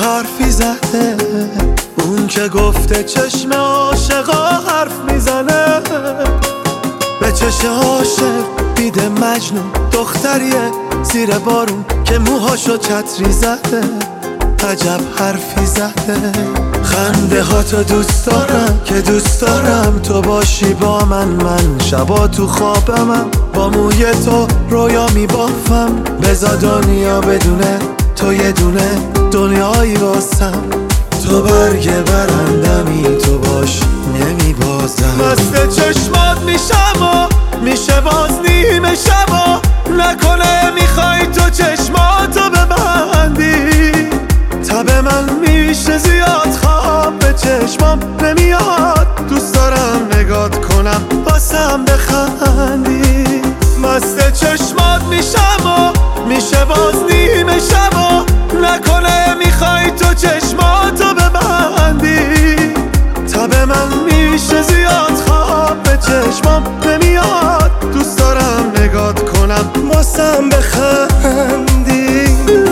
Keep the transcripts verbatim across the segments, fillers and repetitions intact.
حرفی زده، اون که گفته چشم عاشقا حرف میزنه. به چشم عاشق دیده مجنون دختریه زیر بارون که موهاشو چتری زده. عجب حرفی زده. خنده ها تو دوست دارم که دوست دارم تو باشی با من. من شبا تو خوابمم با موی تو رویا میبافم. بزا دنیا بدونه تو یه دونه دنیایی واسم. تو برگ برندمی تو باش نمیبازم. مست چشمات میشم و میشه باز نیمه شبا. نکنه میخوای تو چشماتو ببندی. تب من میشه زیاد خواب به چشمام نمیاد. دوست دارم نگات کنم واسم بخندی. مست چشمات میشم و میشه باز نیمه شبا. نکنه میخوای تو چشماتو ببندی. تب من میشه زیاد خواب به چشمام نمیاد. دوست دارم نگات کنم واسم بخندی.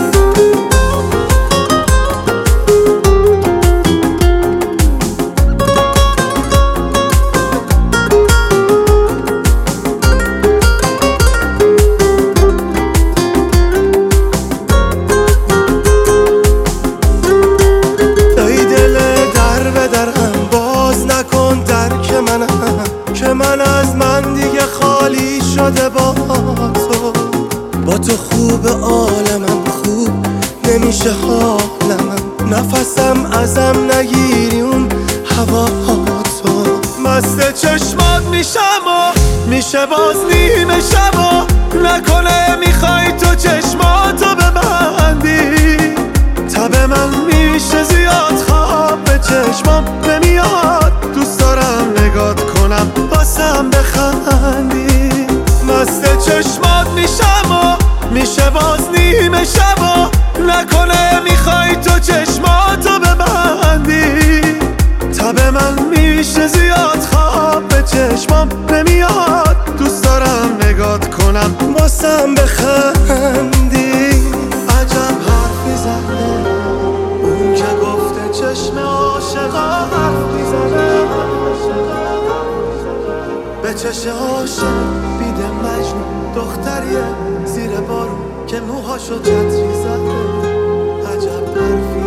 که من از من دیگه خالی شده با تو. با تو خوب عالمم خوب نمیشه حالمم. نفسم ازم نگیری اون هوا تو. مست چشمات میشم و میشه باز نیمه شبا. نکنه میخوای تو چشماتو ببندی. تب من میشه زیاد خواب به چشمام نمیاد. دوست دارم نگات کنم واسم بخندی. مست چشمات میشم و میشه باز نیمه شبا. نکنه میخوای تو چشماتو ببندی. تب من میشه زیاد خواب به چشمام نمیاد. دوست دارم نگات کنم واسم بخندی. عجب حرفی زده، اون که گفته چشم عاشقا حرف میزنه. به چشم عاشق بیده مجنون دختریه زیر بارون که موهاشو چتری زده. عجب حرفی